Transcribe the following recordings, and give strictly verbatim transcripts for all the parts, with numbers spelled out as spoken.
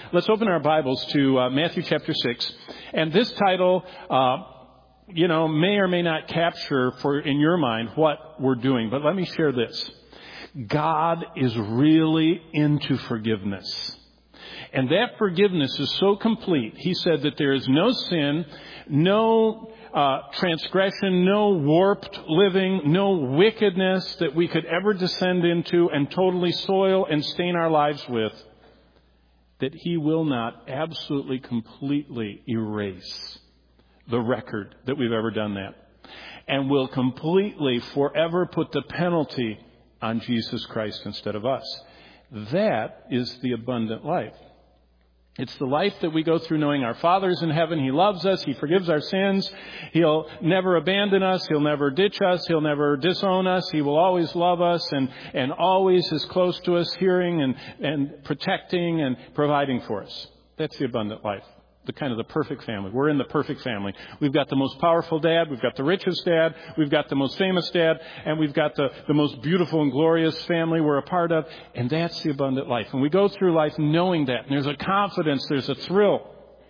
let's open our Bibles to uh, Matthew chapter six. And this title, uh, you know, may or may not capture for in your mind what we're doing. But let me share this. God is really into forgiveness. And that forgiveness is so complete. He said that there is no sin, no uh, transgression, no warped living, no wickedness that we could ever descend into and totally soil and stain our lives with, that He will not absolutely, completely erase the record that we've ever done that. And will completely, forever put the penalty on Jesus Christ instead of us. That is the abundant life. It's the life that we go through knowing our Father's in heaven. He loves us. He forgives our sins. He'll never abandon us. He'll never ditch us. He'll never disown us. He will always love us and, and always is close to us, hearing and, and protecting and providing for us. That's the abundant life. The kind of the perfect family. We're in the perfect family. We've got the most powerful dad. We've got the richest dad. We've got the most famous dad. And we've got the, the most beautiful and glorious family we're a part of. And that's the abundant life. And we go through life knowing that. And there's a confidence. There's a thrill.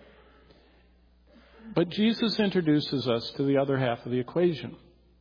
But Jesus introduces us to the other half of the equation.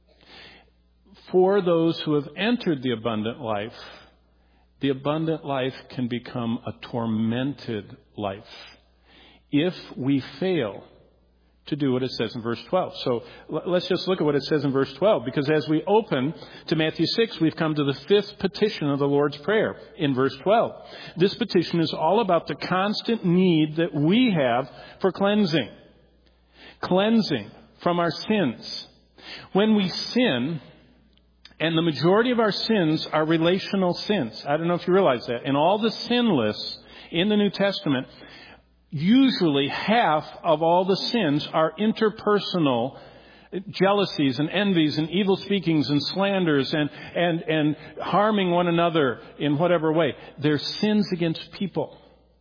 For those who have entered the abundant life, the abundant life can become a tormented life if we fail to do what it says in verse twelve. So let's just look at what it says in verse twelve, because as we open to Matthew six, we've come to the fifth petition of the Lord's Prayer in verse twelve. This petition is all about the constant need that we have for cleansing. Cleansing from our sins. When we sin, and the majority of our sins are relational sins. I don't know if you realize that. In all the sin lists in the New Testament, usually half of all the sins are interpersonal jealousies and envies and evil speakings and slanders and, and, and harming one another in whatever way. They're sins against people.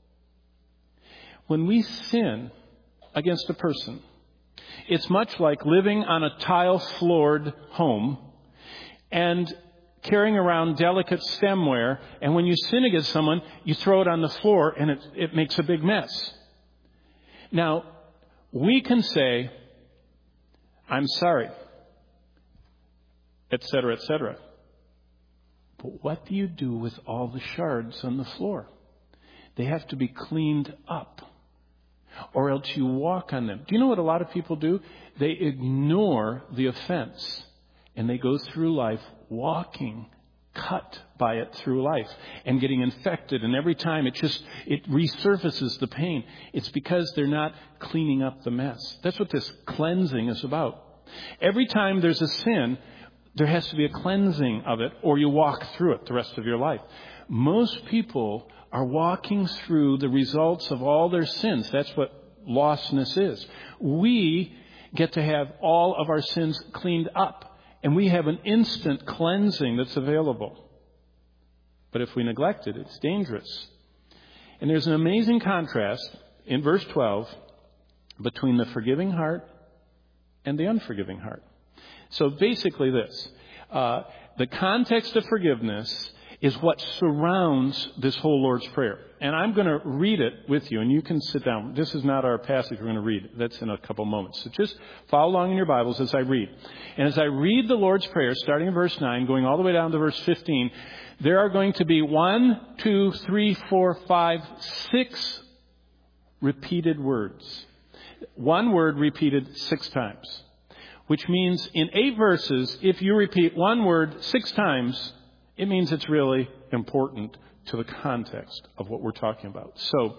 When we sin against a person, it's much like living on a tile-floored home and carrying around delicate stemware, and when you sin against someone, you throw it on the floor and it, it makes a big mess. Now, we can say, I'm sorry, et cetera, et cetera. But what do you do with all the shards on the floor? They have to be cleaned up, or else you walk on them. Do you know what a lot of people do? They ignore the offense, and they go through life walking cut by it through life and getting infected. And every time it just, it resurfaces the pain. It's because they're not cleaning up the mess. That's what this cleansing is about. Every time there's a sin, there has to be a cleansing of it, or you walk through it the rest of your life. Most people are walking through the results of all their sins. That's what lostness is. We get to have all of our sins cleaned up. And we have an instant cleansing that's available. But if we neglect it, it's dangerous. And there's an amazing contrast in verse twelve between the forgiving heart and the unforgiving heart. So basically this, uh, the context of forgiveness is what surrounds this whole Lord's Prayer. And I'm going to read it with you, and you can sit down. This is not our passage we're going to read. That's in a couple moments. So just follow along in your Bibles as I read. And as I read the Lord's Prayer, starting in verse nine, going all the way down to verse fifteen, there are going to be one, two, three, four, five, six repeated words. One word repeated six times. Which means in eight verses, if you repeat one word six times, it means it's really important to the context of what we're talking about. So,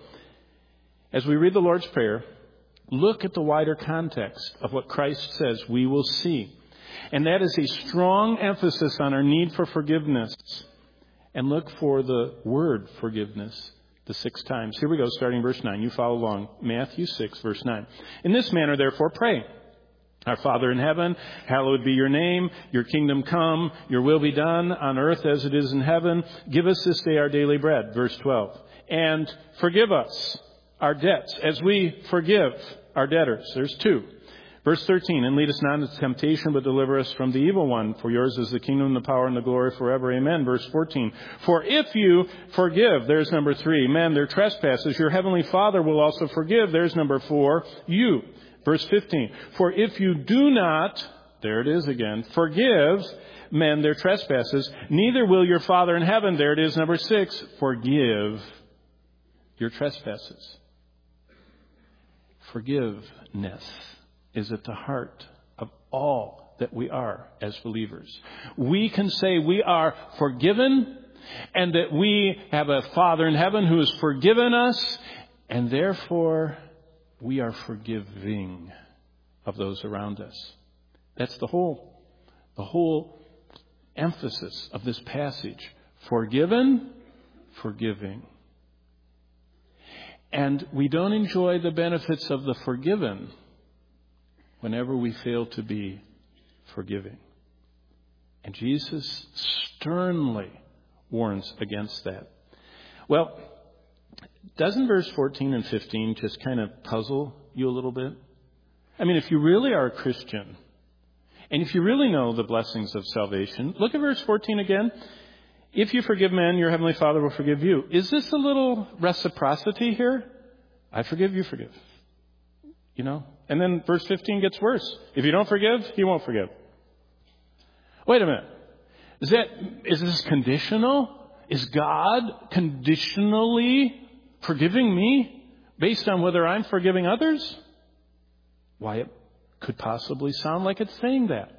as we read the Lord's Prayer, look at the wider context of what Christ says we will see. And that is a strong emphasis on our need for forgiveness. And look for the word forgiveness the six times. Here we go, starting verse nine. You follow along. Matthew six, verse nine. In this manner, therefore, pray. Our Father in heaven, hallowed be your name. Your kingdom come. Your will be done on earth as it is in heaven. Give us this day our daily bread. Verse twelve. And forgive us our debts as we forgive our debtors. There's two. Verse thirteen, and lead us not into temptation, but deliver us from the evil one. For yours is the kingdom, the power, and the glory forever. Amen. Verse fourteen, for if you forgive, there's number three, men their trespasses, your heavenly Father will also forgive. There's number four, you. Verse fifteen, for if you do not, there it is again, forgive men their trespasses, neither will your Father in heaven, there it is, number six, forgive your trespasses. Forgiveness is at the heart of all that we are as believers. We can say we are forgiven and that we have a Father in heaven who has forgiven us, and therefore we are forgiving of those around us. That's the whole, the whole emphasis of this passage. Forgiven, forgiving. And we don't enjoy the benefits of the forgiven whenever we fail to be forgiving. And Jesus sternly warns against that. Well, doesn't verse fourteen and fifteen just kind of puzzle you a little bit? I mean, if you really are a Christian, and if you really know the blessings of salvation, look at verse fourteen again. If you forgive men, your heavenly Father will forgive you. Is this a little reciprocity here? I forgive, you forgive. You know? And then verse fifteen gets worse. If you don't forgive, he won't forgive. Wait a minute. Is that, is this conditional? Is God conditionally forgiving me based on whether I'm forgiving others? Why, it could possibly sound like it's saying that.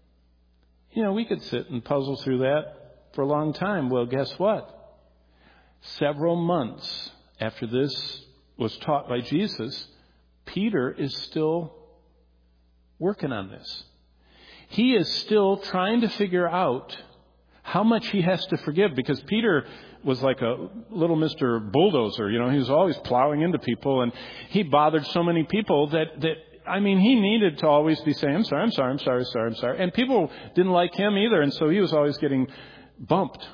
You know, we could sit and puzzle through that for a long time. Well, guess what? Several months after this was taught by Jesus, Peter is still working on this. He is still trying to figure out how much he has to forgive, because Peter was like a little Mister Bulldozer. You know, he was always plowing into people, and he bothered so many people that, that I mean, he needed to always be saying, I'm sorry, I'm sorry, I'm sorry, sorry, I'm sorry. And people didn't like him either, and so he was always getting bumped.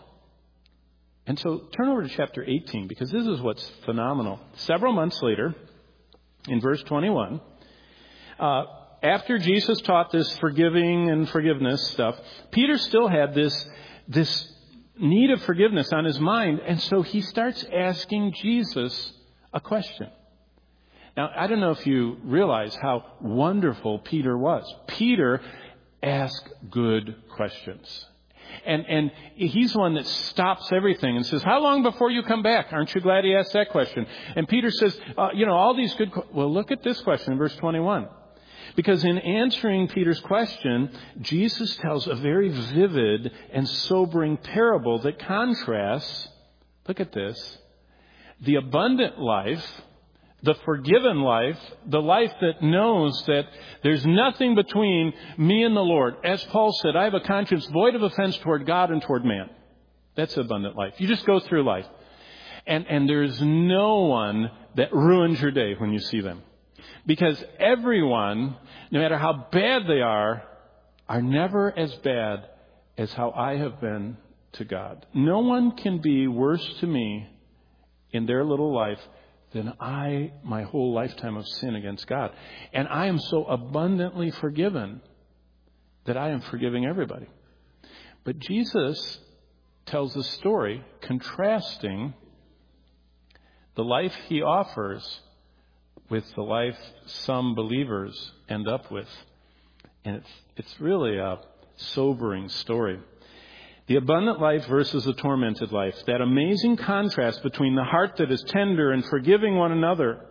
And so turn over to chapter eighteen, because this is what's phenomenal. Several months later, in verse twenty-one, uh, after Jesus taught this forgiving and forgiveness stuff, Peter still had this, this need of forgiveness on his mind. And so he starts asking Jesus a question. Now, I don't know if you realize how wonderful Peter was. Peter asked good questions. And and he's one that stops everything and says, how long before you come back? Aren't you glad he asked that question? And Peter says, uh, you know, all these good... Co- well, look at this question in verse twenty-one. Because in answering Peter's question, Jesus tells a very vivid and sobering parable that contrasts, look at this, the abundant life, the forgiven life, the life that knows that there's nothing between me and the Lord. As Paul said, I have a conscience void of offense toward God and toward man. That's abundant life. You just go through life. And, and there's no one that ruins your day when you see them. Because everyone, no matter how bad they are, are never as bad as how I have been to God. No one can be worse to me in their little life than I, my whole lifetime of sin against God. And I am so abundantly forgiven that I am forgiving everybody. But Jesus tells a story contrasting the life he offers with the life some believers end up with. And it's, it's really a sobering story. The abundant life versus the tormented life. That amazing contrast between the heart that is tender and forgiving one another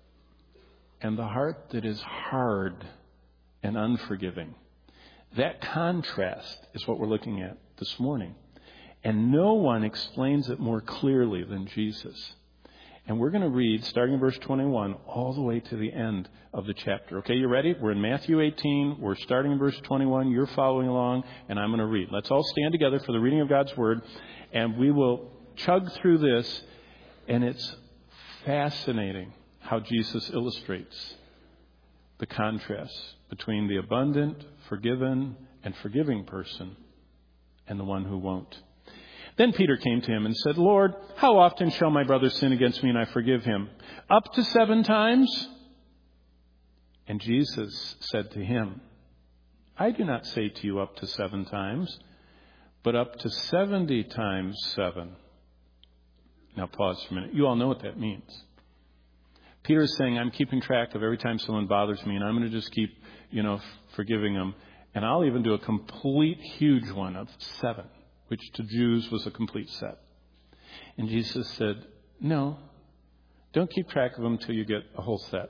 and the heart that is hard and unforgiving. That contrast is what we're looking at this morning. And no one explains it more clearly than Jesus. And we're going to read, starting in verse twenty-one, all the way to the end of the chapter. Okay, you ready? We're in Matthew eighteen. We're starting in verse twenty-one. You're following along, and I'm going to read. Let's all stand together for the reading of God's Word, and we will chug through this. And it's fascinating how Jesus illustrates the contrast between the abundant, forgiven, and forgiving person and the one who won't. Then Peter came to him and said, Lord, how often shall my brother sin against me and I forgive him? Up to seven times? And Jesus said to him, I do not say to you up to seven times, but up to seventy times seven. Now pause for a minute. You all know what that means. Peter is saying, I'm keeping track of every time someone bothers me, and I'm going to just keep, you know, forgiving them. And I'll even do a complete huge one of seven, which to Jews was a complete set. And Jesus said, no, don't keep track of them until you get a whole set.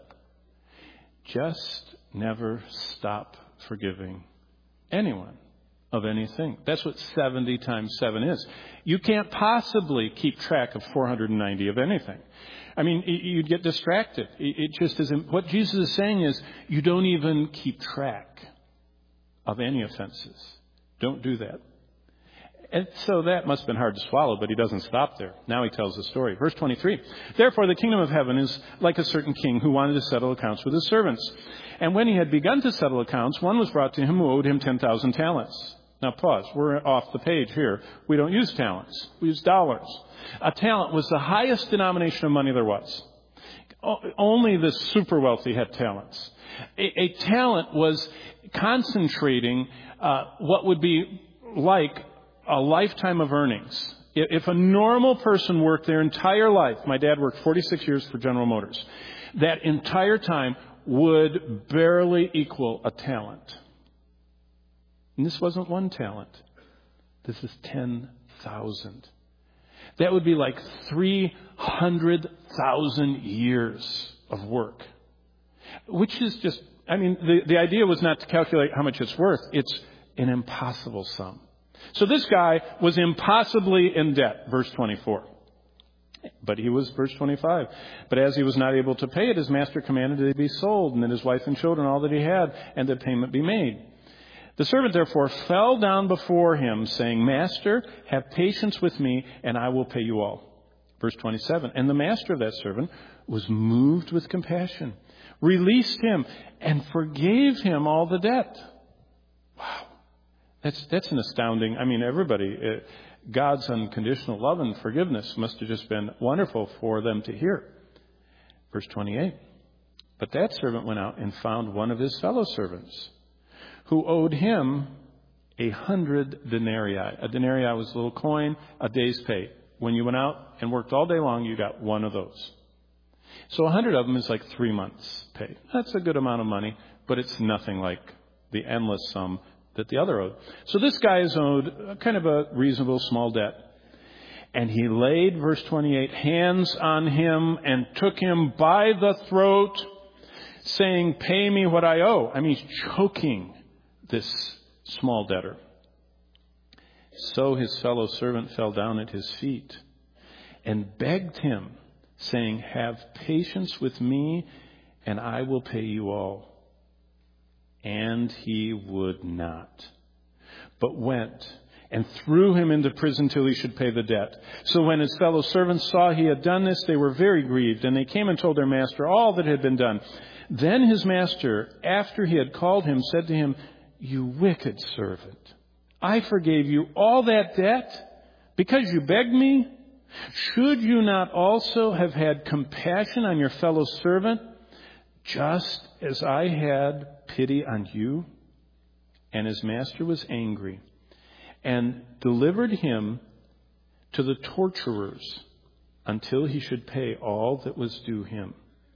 Just never stop forgiving anyone of anything. That's what seventy times seven is. You can't possibly keep track of four hundred ninety of anything. I mean, you'd get distracted. It just isn't. What Jesus is saying is you don't even keep track of any offenses. Don't do that. And so that must have been hard to swallow, but he doesn't stop there. Now he tells the story. Verse twenty-three. Therefore, the kingdom of heaven is like a certain king who wanted to settle accounts with his servants. And when he had begun to settle accounts, one was brought to him who owed him ten thousand talents. Now pause. We're off the page here. We don't use talents. We use dollars. A talent was the highest denomination of money there was. Only the super wealthy had talents. A, a talent was concentrating uh, what would be like a lifetime of earnings. If a normal person worked their entire life, my dad worked forty-six years for General Motors, that entire time would barely equal a talent. And this wasn't one talent. This is ten thousand. That would be like three hundred thousand years of work. Which is just, I mean, the, the idea was not to calculate how much it's worth. It's an impossible sum. So this guy was impossibly in debt, verse twenty-four. But he was, verse twenty-five, but as he was not able to pay it, his master commanded that he be sold, and that his wife and children, all that he had, and that payment be made. The servant therefore fell down before him, saying, Master, have patience with me, and I will pay you all. Verse twenty-seven, and the master of that servant was moved with compassion, released him, and forgave him all the debt. Wow. That's that's an astounding, I mean, everybody, uh, God's unconditional love and forgiveness must have just been wonderful for them to hear. Verse twenty-eight, but that servant went out and found one of his fellow servants, who owed him a hundred denarii. A denarii was a little coin, a day's pay. When you went out and worked all day long, you got one of those. So a hundred of them is like three months' pay. That's a good amount of money, but it's nothing like the endless sum that the other owed. So this guy is owed kind of a reasonable small debt. And he laid, verse twenty-eight, hands on him and took him by the throat, saying, pay me what I owe. I mean, he's choking this small debtor. So his fellow servant fell down at his feet and begged him, saying, have patience with me, and I will pay you all. And he would not, but went and threw him into prison till he should pay the debt. So when his fellow servants saw he had done this, they were very grieved, and they came and told their master all that had been done. Then his master, after he had called him, said to him, you wicked servant, I forgave you all that debt because you begged me. Should you not also have had compassion on your fellow servant, just as I had pity on you? And his master was angry and delivered him to the torturers until he should pay all that was due him.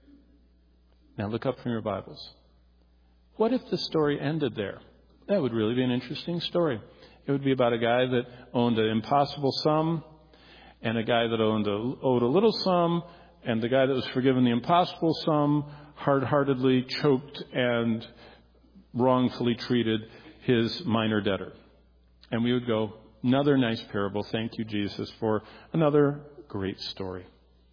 Now look up from your Bibles. What if the story ended there? That would really be an interesting story. It would be about a guy that owned an impossible sum, and a guy that owned a, owed a little sum, and the guy that was forgiven the impossible sum hard-heartedly choked and wrongfully treated his minor debtor. And we would go, another nice parable. Thank you, Jesus, for another great story.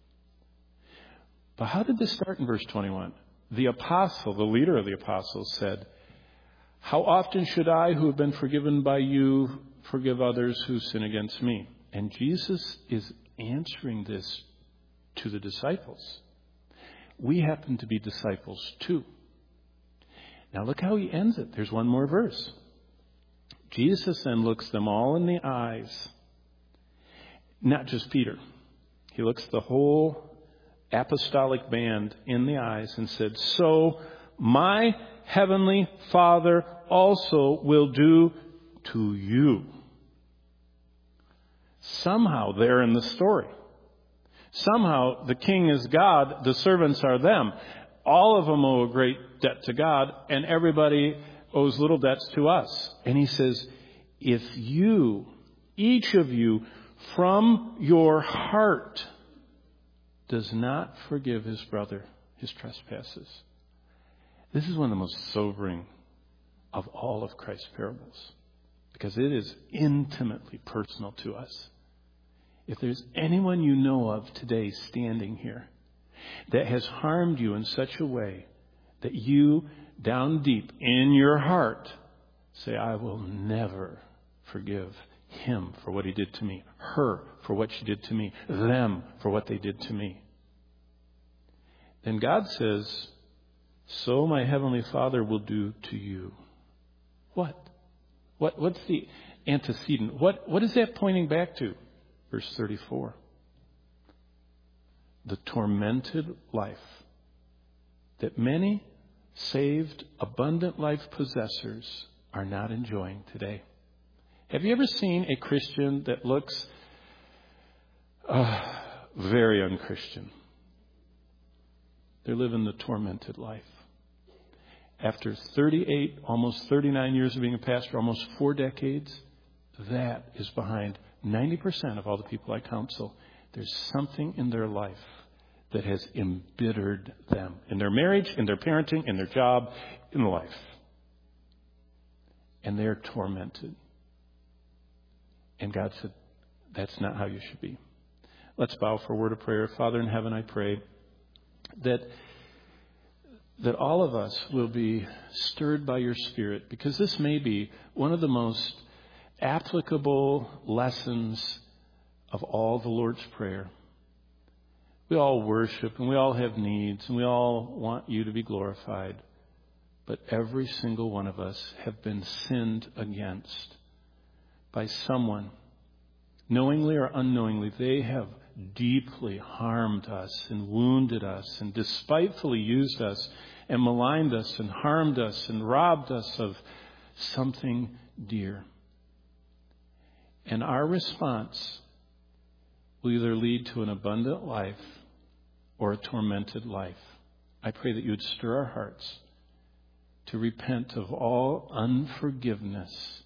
But how did this start in verse twenty-one? The apostle, the leader of the apostles, said, how often should I, who have been forgiven by you, forgive others who sin against me? And Jesus is answering this to the disciples. We happen to be disciples too. Now look how he ends it. There's one more verse. Jesus then looks them all in the eyes. Not just Peter. He looks the whole apostolic band in the eyes and said, so my heavenly Father also will do to you. Somehow they're in the story. Somehow the king is God, the servants are them. All of them owe a great debt to God, and everybody owes little debts to us. And he says, if you, each of you, from your heart does not forgive his brother his trespasses. This is one of the most sobering of all of Christ's parables, because it is intimately personal to us. If there's anyone you know of today standing here that has harmed you in such a way that you, down deep in your heart, say, I will never forgive him for what he did to me, her for what she did to me, them for what they did to me, then God says, so my heavenly Father will do to you. What? What? What's the antecedent? What? What is that pointing back to? Verse thirty-four. The tormented life that many saved, abundant life possessors are not enjoying today. Have you ever seen a Christian that looks uh, very unchristian? They're living the tormented life. After thirty-eight, almost thirty-nine years of being a pastor, almost four decades, that is behind ninety percent of all the people I counsel. There's something in their life that has embittered them in their marriage, in their parenting, in their job, in life. And they're tormented. And God said, that's not how you should be. Let's bow for a word of prayer. Father in heaven, I pray that that all of us will be stirred by your Spirit, because this may be one of the most applicable lessons of all the Lord's Prayer. We all worship and we all have needs and we all want you to be glorified. But every single one of us have been sinned against by someone. Knowingly or unknowingly, they have deeply harmed us and wounded us and despitefully used us and maligned us and harmed us and robbed us of something dear. And our response will either lead to an abundant life or a tormented life. I pray that you would stir our hearts to repent of all unforgiveness,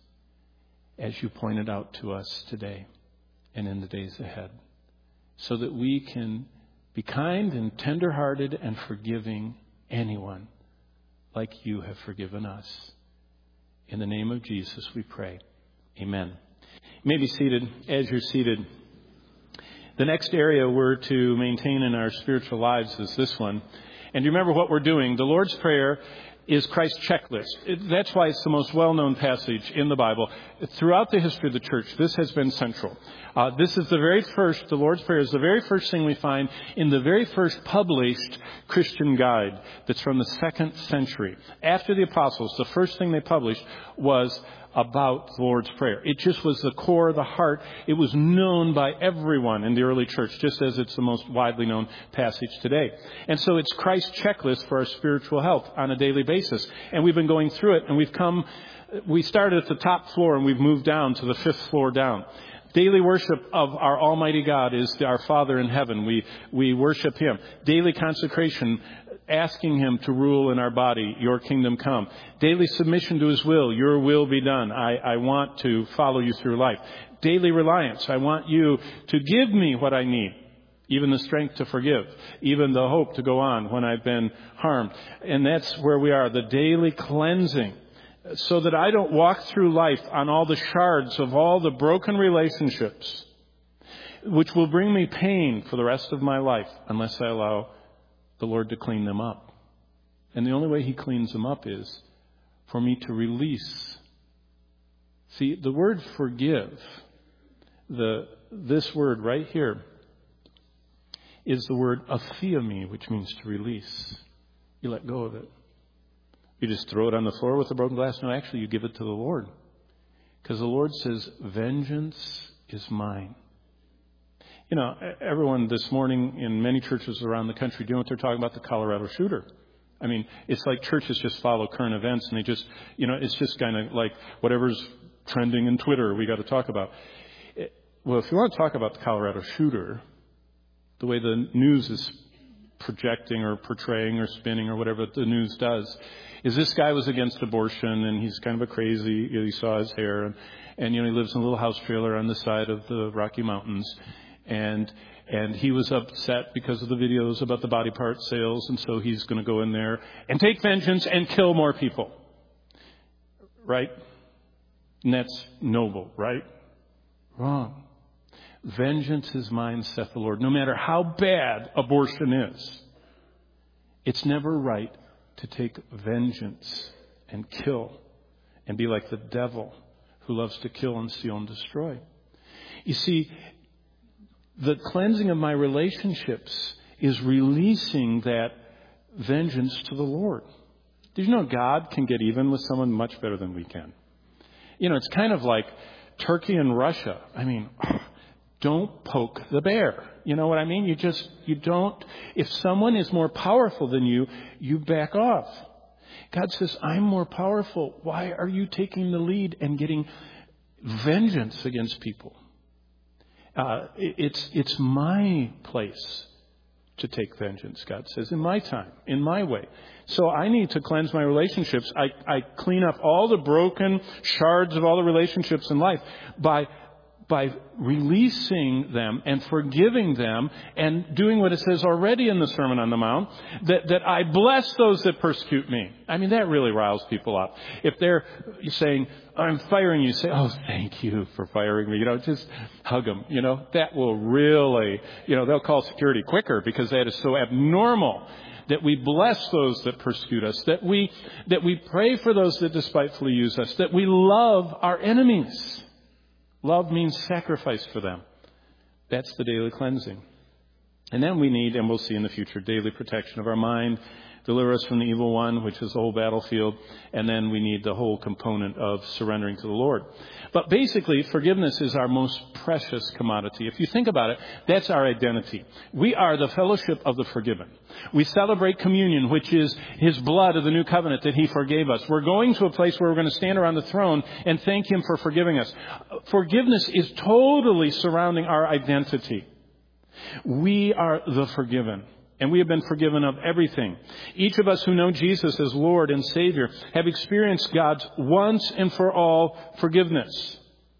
as you pointed out to us today and in the days ahead, so that we can be kind and tender-hearted and forgiving anyone like you have forgiven us. In the name of Jesus we pray. Amen. You may be seated. As you're seated, the next area we're to maintain in our spiritual lives is this one. And you remember what we're doing. The Lord's Prayer is Christ's checklist. It, that's why it's the most well-known passage in the Bible. Throughout the history of the church, this has been central. Uh, this is the very first, the Lord's Prayer is the very first thing we find in the very first published Christian guide that's from the second century. After the apostles, the first thing they published was about the Lord's Prayer. It just was the core, the heart. It was known by everyone in the early church, just as it's the most widely known passage today. And so it's Christ's checklist for our spiritual health on a daily basis. And we've been going through it, and we've come, we started at the top floor, and we've moved down to the fifth floor down. Daily worship of our Almighty God is our Father in heaven. We we worship Him. Daily consecration, asking Him to rule in our body, your kingdom come. Daily submission to His will, your will be done. I, I want to follow you through life. Daily reliance, I want you to give me what I need. Even the strength to forgive, even the hope to go on when I've been harmed. And that's where we are, the daily cleansing, so that I don't walk through life on all the shards of all the broken relationships, which will bring me pain for the rest of my life unless I allow the Lord to clean them up. And the only way He cleans them up is for me to release. See, the word forgive, the this word right here, is the word aphiemi, which means to release. You let go of it. You just throw it on the floor with a broken glass? No, actually, you give it to the Lord. Because the Lord says, vengeance is mine. You know, everyone this morning in many churches around the country, do you know what they're talking about? The Colorado shooter. I mean, it's like churches just follow current events and they just, you know, it's just kind of like whatever's trending in Twitter we got to talk about. It, well, if you want to talk about the Colorado shooter, the way the news is projecting or portraying or spinning or whatever the news does, is this guy was against abortion and he's kind of a crazy, you know, you saw his hair and, and, you know, he lives in a little house trailer on the side of the Rocky Mountains. And, and he was upset because of the videos about the body part sales. And so he's going to go in there and take vengeance and kill more people. Right? And that's noble, right? Wrong. Vengeance is mine, saith the Lord. No matter how bad abortion is, it's never right to take vengeance and kill and be like the devil who loves to kill and steal and destroy. You see, the cleansing of my relationships is releasing that vengeance to the Lord. Did you know God can get even with someone much better than we can? You know, it's kind of like Turkey and Russia. I mean, don't poke the bear. You know what I mean? You just, you don't, if someone is more powerful than you, you back off. God says, I'm more powerful. Why are you taking the lead and getting vengeance against people? Uh, it's, it's my place to take vengeance, God says, in my time, in my way. So I need to cleanse my relationships. I, I clean up all the broken shards of all the relationships in life by by releasing them and forgiving them and doing what it says already in the Sermon on the Mount, that, that I bless those that persecute me. I mean, that really riles people up. If they're saying, I'm firing you, say, oh, thank you for firing me. You know, just hug them. You know, that will really, you know, they'll call security quicker because that is so abnormal. That we bless those that persecute us, that we, that we pray for those that despitefully use us, that we love our enemies. Love means sacrifice for them. That's the daily cleansing. And then we need, and we'll see in the future, daily protection of our mind, deliver us from the evil one, which is the whole battlefield. And then we need the whole component of surrendering to the Lord. But basically, forgiveness is our most precious commodity. If you think about it, that's our identity. We are the fellowship of the forgiven. We celebrate communion, which is His blood of the new covenant that He forgave us. We're going to a place where we're going to stand around the throne and thank Him for forgiving us. Forgiveness is totally surrounding our identity. We are the forgiven. And we have been forgiven of everything. Each of us who know Jesus as Lord and Savior have experienced God's once and for all forgiveness.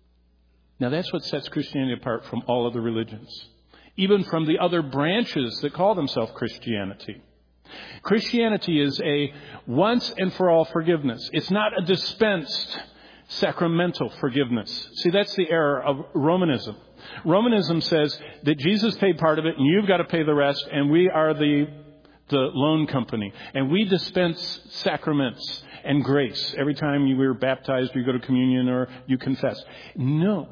Now that's what sets Christianity apart from all other religions. Even from the other branches that call themselves Christianity. Christianity is a once and for all forgiveness. It's not a dispensed sacramental forgiveness. See, that's the error of Romanism. Romanism says that Jesus paid part of it and you've got to pay the rest, and we are the the loan company. And we dispense sacraments and grace every time you were baptized or you go to communion or you confess. No.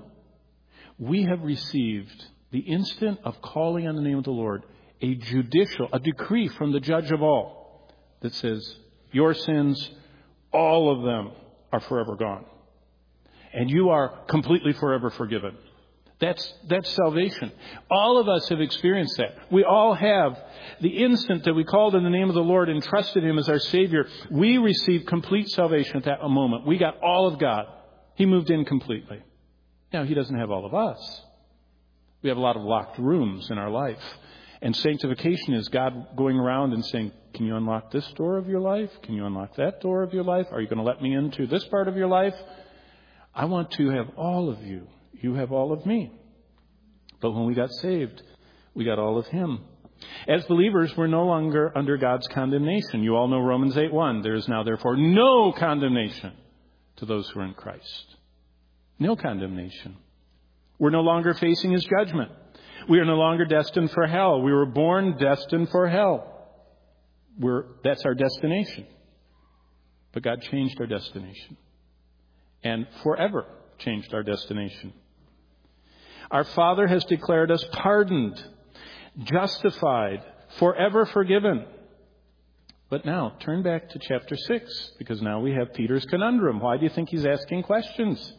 We have received, the instant of calling on the name of the Lord, a judicial, a decree from the judge of all that says, your sins, all of them, are forever gone. And you are completely forever forgiven. That's, that's salvation. All of us have experienced that. We all have. The instant that we called on the name of the Lord and trusted Him as our Savior, we received complete salvation at that moment. We got all of God. He moved in completely. Now, He doesn't have all of us. We have a lot of locked rooms in our life. And sanctification is God going around and saying, can you unlock this door of your life? Can you unlock that door of your life? Are you going to let me into this part of your life? I want to have all of you. You have all of me. But when we got saved, we got all of Him. As believers, we're no longer under God's condemnation. You all know Romans eight one. There is now, therefore, no condemnation to those who are in Christ. No condemnation. We're no longer facing His judgment. We are no longer destined for hell. We were born destined for hell. We're, that's our destination. But God changed our destination. And forever changed our destination. Our Father has declared us pardoned, justified, forever forgiven. But now, turn back to chapter six, because now we have Peter's conundrum. Why do you think he's asking questions?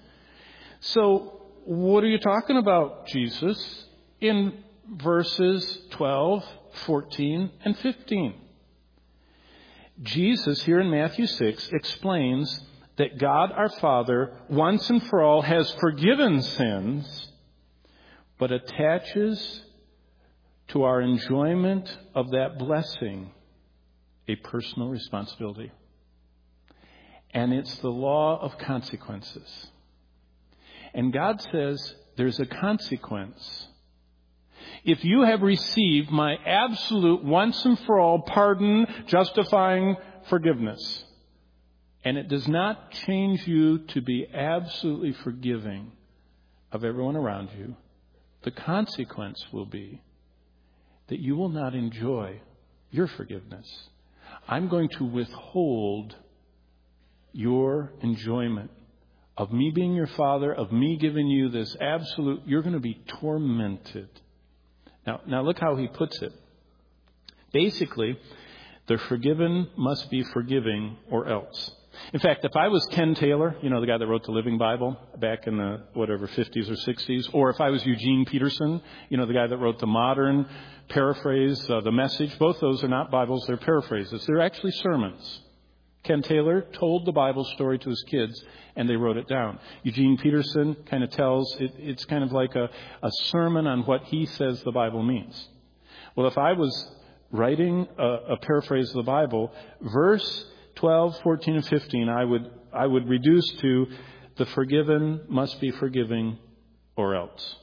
So, what are you talking about, Jesus, in verses twelve, fourteen, and fifteen? Jesus, here in Matthew six, explains that God our Father, once and for all, has forgiven sins, but attaches to our enjoyment of that blessing a personal responsibility. And it's the law of consequences. And God says there's a consequence. If you have received my absolute once and for all pardon, justifying forgiveness, and it does not change you to be absolutely forgiving of everyone around you, the consequence will be that you will not enjoy your forgiveness. I'm going to withhold your enjoyment of me being your Father, of me giving you this absolute, you're going to be tormented. Now, now look how he puts it. Basically, the forgiven must be forgiving or else. In fact, if I was Ken Taylor, you know, the guy that wrote the Living Bible back in the, whatever, fifties or sixties, or if I was Eugene Peterson, you know, the guy that wrote the modern paraphrase, uh, the Message, both those are not Bibles, they're paraphrases. They're actually sermons. Ken Taylor told the Bible story to his kids, and they wrote it down. Eugene Peterson kind of tells, it, it's kind of like a, a sermon on what he says the Bible means. Well, if I was writing a, a paraphrase of the Bible, verse twelve, fourteen, and fifteen, I would I would reduce to the forgiven must be forgiving or else.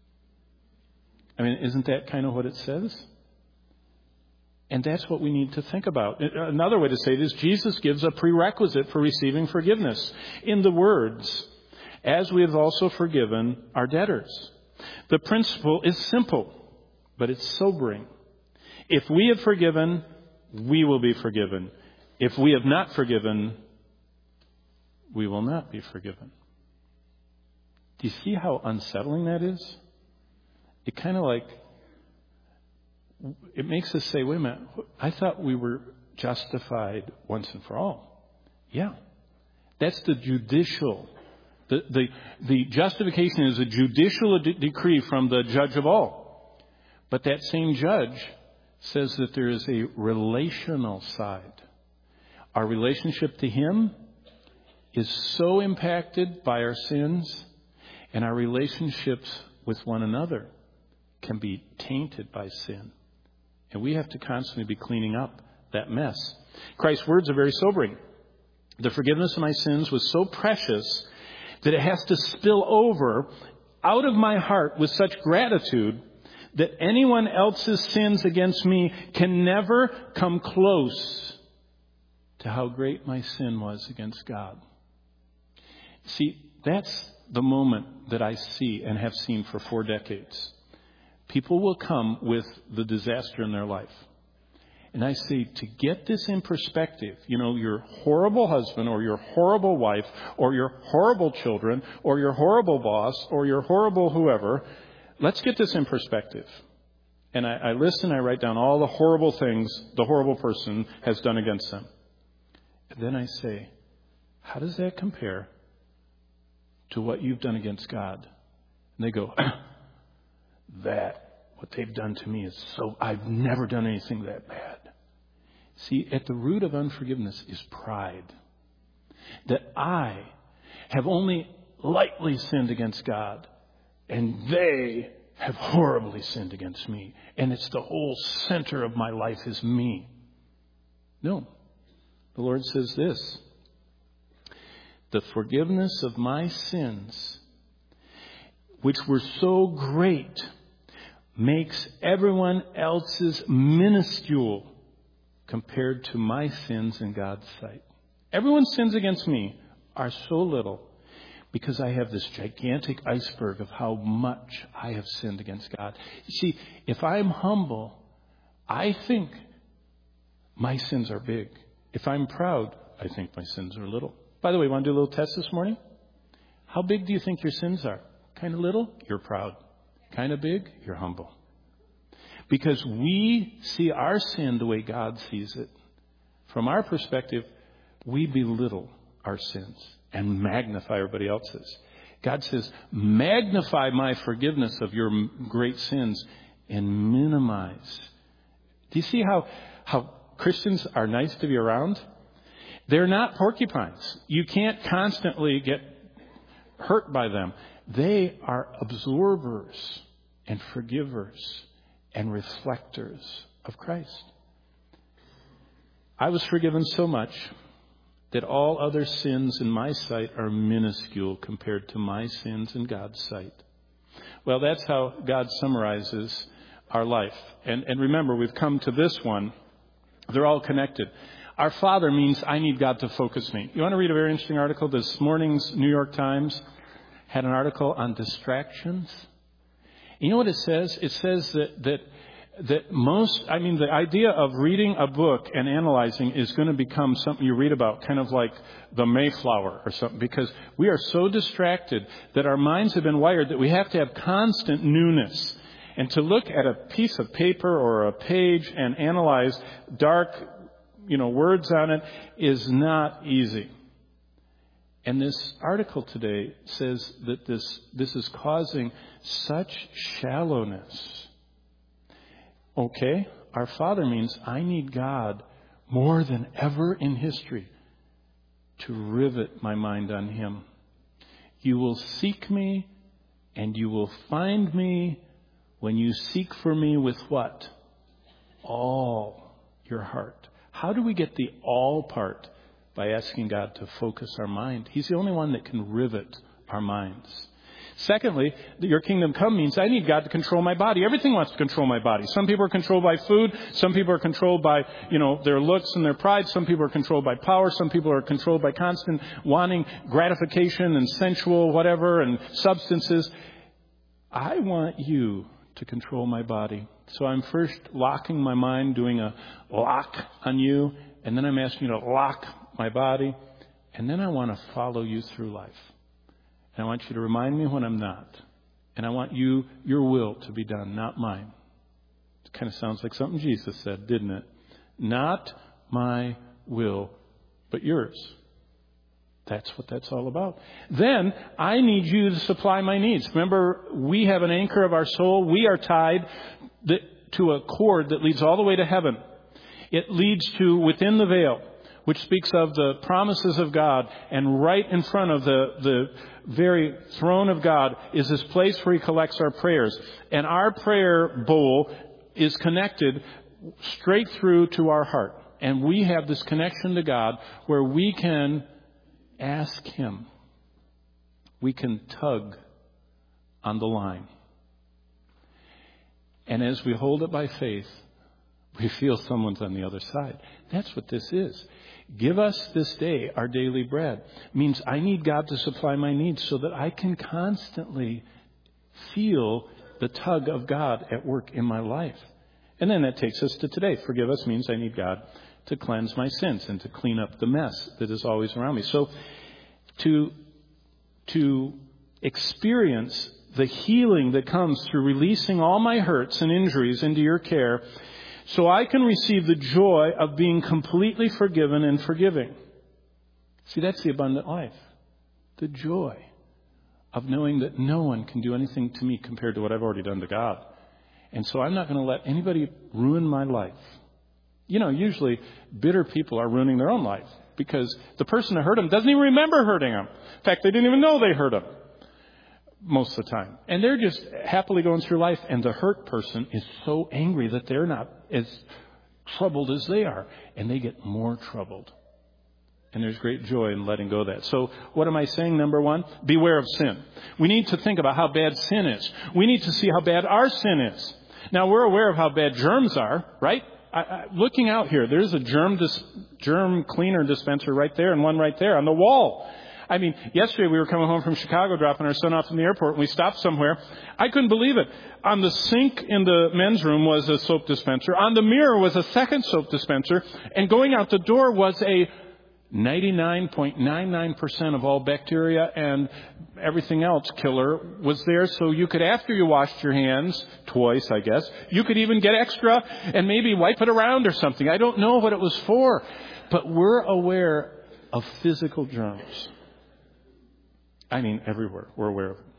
I mean, isn't that kind of what it says? And that's what we need to think about. Another way to say it is Jesus gives a prerequisite for receiving forgiveness in the words, as we have also forgiven our debtors. The principle is simple, but it's sobering. If we have forgiven, we will be forgiven. If we have not forgiven, we will not be forgiven. Do you see how unsettling that is? It kind of like, it makes us say, wait a minute, I thought we were justified once and for all. Yeah. That's the judicial. The, the, the justification is a judicial de- decree from the judge of all. But that same judge says that there is a relational side. Our relationship to Him is so impacted by our sins, and our relationships with one another can be tainted by sin. And we have to constantly be cleaning up that mess. Christ's words are very sobering. The forgiveness of my sins was so precious that it has to spill over out of my heart with such gratitude that anyone else's sins against me can never come close to how great my sin was against God. See, that's the moment that I see and have seen for four decades. People will come with the disaster in their life. And I say, to get this in perspective, you know, your horrible husband or your horrible wife or your horrible children or your horrible boss or your horrible whoever, let's get this in perspective. And I, I listen, I write down all the horrible things the horrible person has done against them. And then I say, how does that compare to what you've done against God? And they go, that, what they've done to me is so, I've never done anything that bad. See, at the root of unforgiveness is pride. That I have only lightly sinned against God, and they have horribly sinned against me. And it's the whole center of my life is me. No. The Lord says this, the forgiveness of my sins, which were so great, makes everyone else's minuscule compared to my sins in God's sight. Everyone's sins against me are so little because I have this gigantic iceberg of how much I have sinned against God. You see, if I'm humble, I think my sins are big. If I'm proud, I think my sins are little. By the way, want to do a little test this morning? How big do you think your sins are? Kind of little? You're proud. Kind of big? You're humble. Because we see our sin the way God sees it. From our perspective, we belittle our sins and magnify everybody else's. God says, magnify my forgiveness of your great sins and minimize. Do you see how, how Christians are nice to be around. They're not porcupines. You can't constantly get hurt by them. They are absorbers and forgivers and reflectors of Christ. I was forgiven so much that all other sins in my sight are minuscule compared to my sins in God's sight. Well, that's how God summarizes our life. And, and remember, we've come to this one. They're all connected. Our Father means I need God to focus me. You want to read a very interesting article? This morning's New York Times had an article on distractions. You know what it says? It says that that that most, I mean, the idea of reading a book and analyzing is going to become something you read about, kind of like the Mayflower or something, because we are so distracted that our minds have been wired that we have to have constant newness. And to look at a piece of paper or a page and analyze dark, you know, words on it is not easy. And this article today says that this this is causing such shallowness. Okay, our Father means I need God more than ever in history to rivet my mind on Him. You will seek me and you will find me when you seek for me with what? All your heart. How do we get the all part? By asking God to focus our mind. He's the only one that can rivet our minds. Secondly, your kingdom come means I need God to control my body. Everything wants to control my body. Some people are controlled by food. Some people are controlled by, you know, their looks and their pride. Some people are controlled by power. Some people are controlled by constant wanting gratification and sensual whatever and substances. I want you to control my body. So I'm first locking my mind, doing a lock on you, and then I'm asking you to lock my body, and then I want to follow you through life. And I want you to remind me when I'm not. And I want you, your will to be done, not mine. It kind of sounds like something Jesus said, didn't it? Not my will, but yours. That's what that's all about. Then I need you to supply my needs. Remember, we have an anchor of our soul. We are tied to a cord that leads all the way to heaven. It leads to within the veil, which speaks of the promises of God. And right in front of the, the very throne of God is this place where He collects our prayers. And our prayer bowl is connected straight through to our heart. And we have this connection to God where we can ask Him. We can tug on the line. And as we hold it by faith, we feel someone's on the other side. That's what this is. Give us this day our daily bread. Means I need God to supply my needs so that I can constantly feel the tug of God at work in my life. And then that takes us to today. Forgive us means I need God to cleanse my sins and to clean up the mess that is always around me. So to, to experience the healing that comes through releasing all my hurts and injuries into your care, so I can receive the joy of being completely forgiven and forgiving. See, that's the abundant life. The joy of knowing that no one can do anything to me compared to what I've already done to God. And so I'm not going to let anybody ruin my life. You know, usually bitter people are ruining their own life because the person that hurt them doesn't even remember hurting them. In fact, they didn't even know they hurt them most of the time. And they're just happily going through life, and the hurt person is so angry that they're not as troubled as they are, and they get more troubled. And there's great joy in letting go of that. So what am I saying? Number one, beware of sin. We need to think about how bad sin is. We need to see how bad our sin is. Now, we're aware of how bad germs are, right? I, I, looking out here, there's a germ dis, germ cleaner dispenser right there and one right there on the wall. I mean, yesterday we were coming home from Chicago, dropping our son off in the airport, and we stopped somewhere. I couldn't believe it. On the sink in the men's room was a soap dispenser. On the mirror was a second soap dispenser. And going out the door was a ninety-nine point nine nine percent of all bacteria and everything else killer was there. So you could, after you washed your hands, twice, I guess, you could even get extra and maybe wipe it around or something. I don't know what it was for. But we're aware of physical germs. I mean, everywhere. We're aware of it.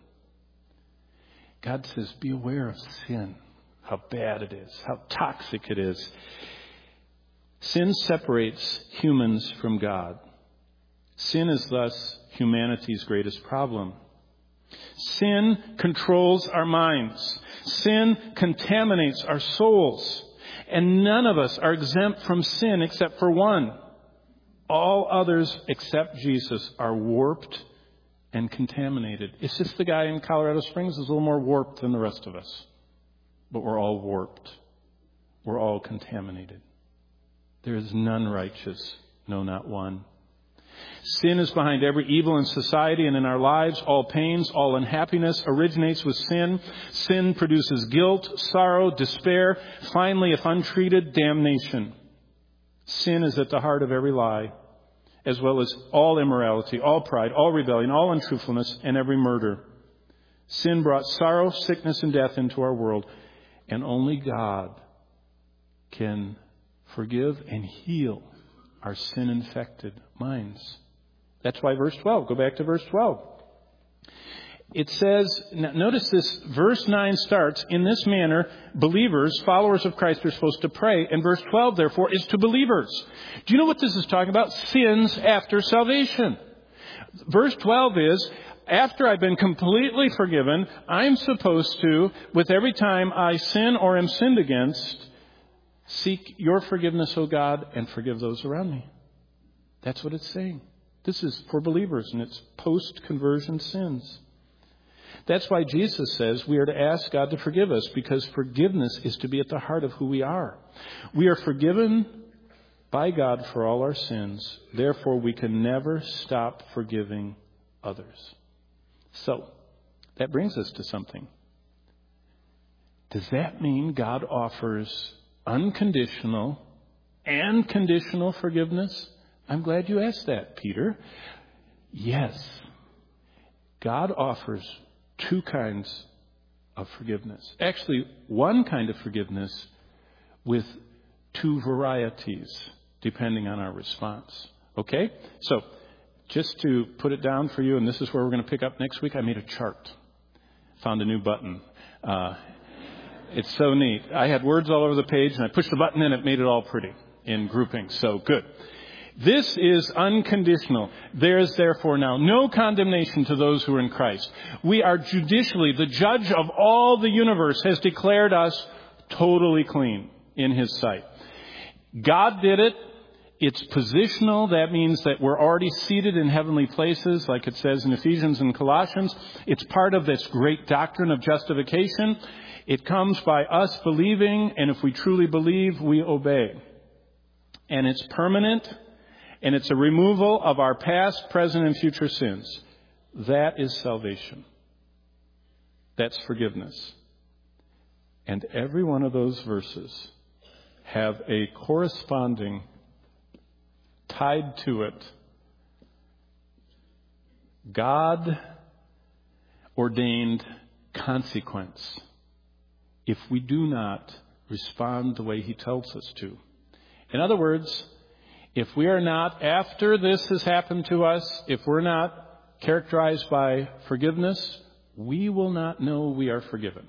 God says, be aware of sin, how bad it is, how toxic it is. Sin separates humans from God. Sin is thus humanity's greatest problem. Sin controls our minds. Sin contaminates our souls. And none of us are exempt from sin except for one. All others except Jesus are warped and contaminated. It's just the guy in Colorado Springs is a little more warped than the rest of us. But we're all warped. We're all contaminated. There is none righteous, no, not one. Sin is behind every evil in society and in our lives. All pains, all unhappiness originates with sin. Sin produces guilt, sorrow, despair, finally, if untreated, damnation. Sin is at the heart of every lie, as well as all immorality, all pride, all rebellion, all untruthfulness, and every murder. Sin brought sorrow, sickness, and death into our world, and only God can forgive and heal our sin-infected minds. That's why verse twelve, go back to verse twelve. It says, notice this, verse nine starts, in this manner, believers, followers of Christ are supposed to pray. And verse twelve, therefore, is to believers. Do you know what this is talking about? Sins after salvation. Verse twelve is, after I've been completely forgiven, I'm supposed to, with every time I sin or am sinned against, seek your forgiveness, O God, and forgive those around me. That's what it's saying. This is for believers, and it's post-conversion sins. That's why Jesus says we are to ask God to forgive us, because forgiveness is to be at the heart of who we are. We are forgiven by God for all our sins. Therefore, we can never stop forgiving others. So, that brings us to something. Does that mean God offers unconditional and conditional forgiveness? I'm glad you asked that, Peter. Yes. God offers two kinds of forgiveness. Actually, one kind of forgiveness with two varieties, depending on our response. Okay? So, just to put it down for you, and this is where we're going to pick up next week, I made a chart. Found a new button. Uh, it's so neat. I had words all over the page, and I pushed the button, and it made it all pretty in groupings. So, good. This is unconditional. There is therefore now no condemnation to those who are in Christ. We are judicially, the judge of all the universe has declared us totally clean in His sight. God did it. It's positional. That means that we're already seated in heavenly places, like it says in Ephesians and Colossians. It's part of this great doctrine of justification. It comes by us believing, and if we truly believe, we obey. And it's permanent. And it's a removal of our past, present, and future sins. That is salvation. That's forgiveness. And every one of those verses have a corresponding, tied to it, God-ordained consequence if we do not respond the way He tells us to. In other words, if we are not, after this has happened to us, if we're not characterized by forgiveness, we will not know we are forgiven.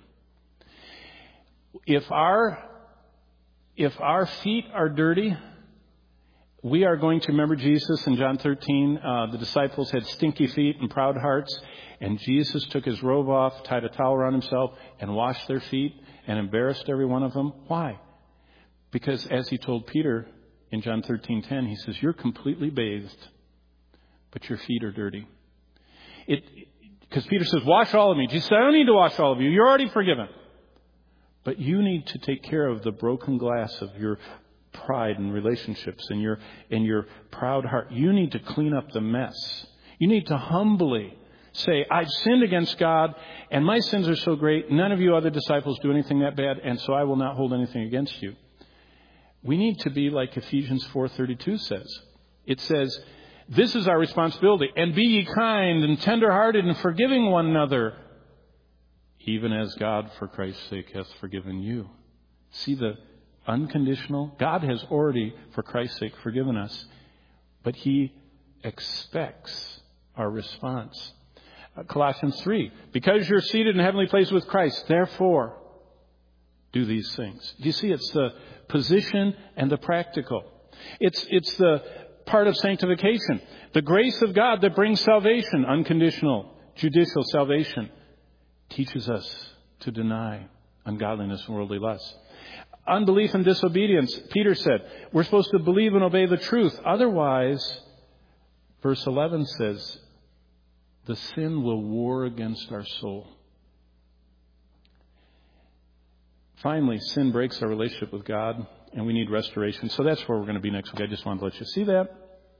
If our, if our feet are dirty, we are going to remember Jesus in John thirteen. Uh, the disciples had stinky feet and proud hearts, and Jesus took His robe off, tied a towel around Himself, and washed their feet and embarrassed every one of them. Why? Because as He told Peter, in John thirteen ten, He says, you're completely bathed, but your feet are dirty. It, because Peter says, wash all of me. Jesus said, I don't need to wash all of you. You're already forgiven. But you need to take care of the broken glass of your pride and relationships and your, and your proud heart. You need to clean up the mess. You need to humbly say, I've sinned against God, and my sins are so great, none of you other disciples do anything that bad, and so I will not hold anything against you. We need to be like Ephesians four thirty-two says. It says, this is our responsibility. And be ye kind and tender-hearted and forgiving one another, even as God for Christ's sake hath forgiven you. See the unconditional? God has already, for Christ's sake, forgiven us. But He expects our response. Uh, Colossians three, because you're seated in heavenly places with Christ, therefore do these things. Do you see? It's the position and the practical. It's, it's the part of sanctification. The grace of God that brings salvation, unconditional, judicial salvation, teaches us to deny ungodliness and worldly lust. Unbelief and disobedience, Peter said, we're supposed to believe and obey the truth. Otherwise, verse eleven says, the sin will war against our soul. Finally, sin breaks our relationship with God, and we need restoration. So that's where we're going to be next week. I just wanted to let you see that.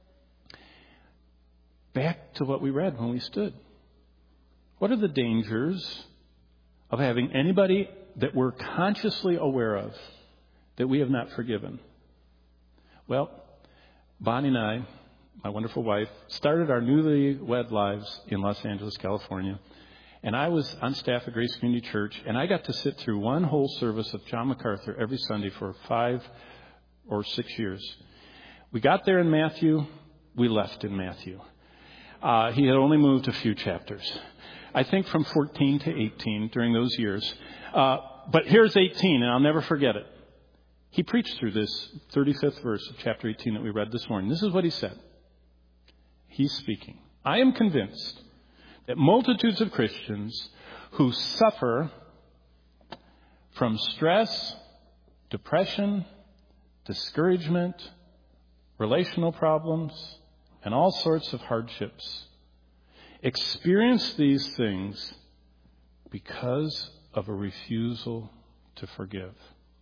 Back to what we read when we stood. What are the dangers of having anybody that we're consciously aware of that we have not forgiven? Well, Bonnie and I, my wonderful wife, started our newly wed lives in Los Angeles, California. And I was on staff at Grace Community Church, and I got to sit through one whole service of John MacArthur every Sunday for five or six years. We got there in Matthew. We left in Matthew. Uh, he had only moved a few chapters. I think from fourteen to eighteen during those years. Uh, but here's eighteen, and I'll never forget it. He preached through this thirty-fifth verse of chapter eighteen that we read this morning. This is what he said. He's speaking. I am convinced that multitudes of Christians who suffer from stress, depression, discouragement, relational problems, and all sorts of hardships experience these things because of a refusal to forgive.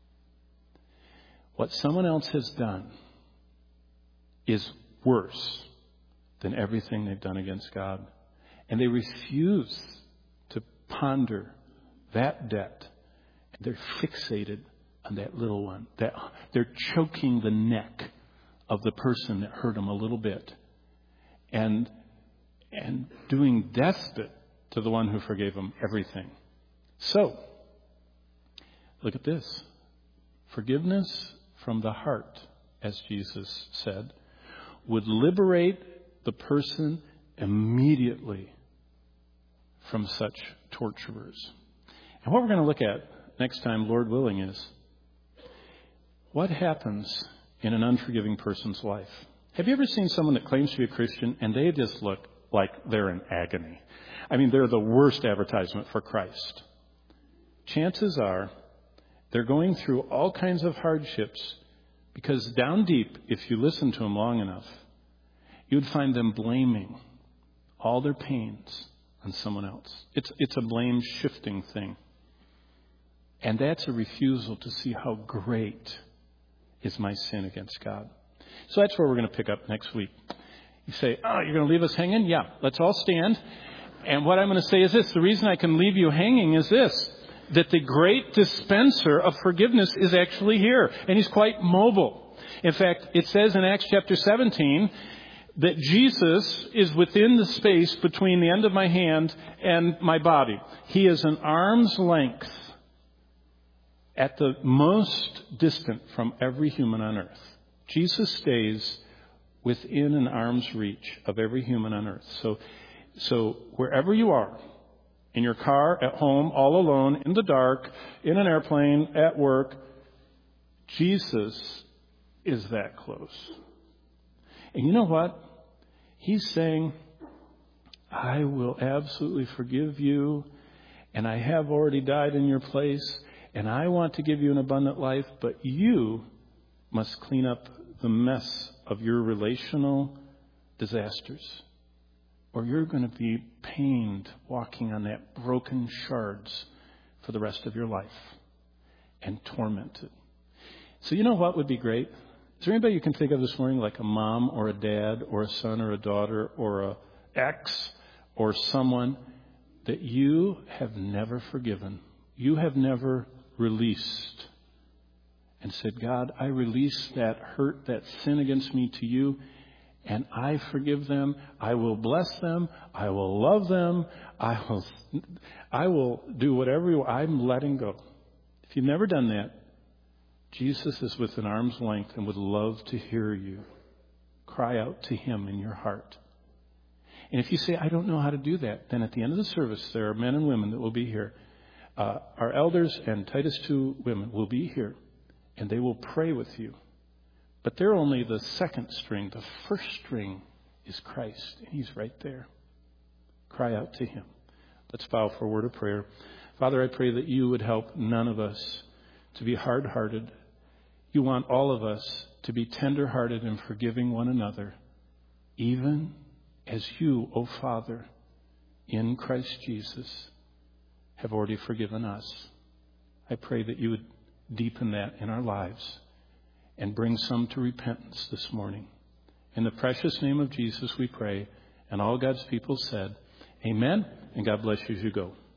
What someone else has done is worse than everything they've done against God. And they refuse to ponder that debt. And they're fixated on that little one. That they're choking the neck of the person that hurt them a little bit. And, and doing despot to the one who forgave them everything. So, look at this. Forgiveness from the heart, as Jesus said, would liberate the person immediately from such torturers. And what we're going to look at next time, Lord willing, is what happens in an unforgiving person's life. Have you ever seen someone that claims to be a Christian and they just look like they're in agony? I mean, they're the worst advertisement for Christ. Chances are they're going through all kinds of hardships because down deep, if you listen to them long enough, you'd find them blaming all their pains on someone else. It's, it's a blame-shifting thing. And that's a refusal to see how great is my sin against God. So that's where we're going to pick up next week. You say, oh, you're going to leave us hanging? Yeah, let's all stand. And what I'm going to say is this. The reason I can leave you hanging is this, that the great dispenser of forgiveness is actually here. And he's quite mobile. In fact, it says in Acts chapter seventeen that Jesus is within the space between the end of my hand and my body. He is an arm's length at the most distant from every human on earth. Jesus stays within an arm's reach of every human on earth. So, so wherever you are, in your car, at home, all alone, in the dark, in an airplane, at work, Jesus is that close. And you know what? He's saying, I will absolutely forgive you, and I have already died in your place, and I want to give you an abundant life, but you must clean up the mess of your relational disasters, or you're going to be pained walking on that broken shards for the rest of your life and tormented. So you know what would be great? Is there anybody you can think of this morning, like a mom or a dad or a son or a daughter or a ex or someone that you have never forgiven? You have never released and said, God, I release that hurt, that sin against me to you, and I forgive them. I will bless them. I will love them. I will, I will do whatever you, I'm letting go. If you've never done that, Jesus is within arm's length and would love to hear you cry out to him in your heart. And if you say, I don't know how to do that, then at the end of the service, there are men and women that will be here. Uh, our elders and Titus two women will be here, and they will pray with you. But they're only the second string. The first string is Christ. And He's right there. Cry out to Him. Let's bow for a word of prayer. Father, I pray that You would help none of us to be hard-hearted. You want all of us to be tender-hearted and forgiving one another, even as You, O Father, in Christ Jesus, have already forgiven us. I pray that You would deepen that in our lives and bring some to repentance this morning. In the precious name of Jesus we pray, and all God's people said, Amen, and God bless you as you go.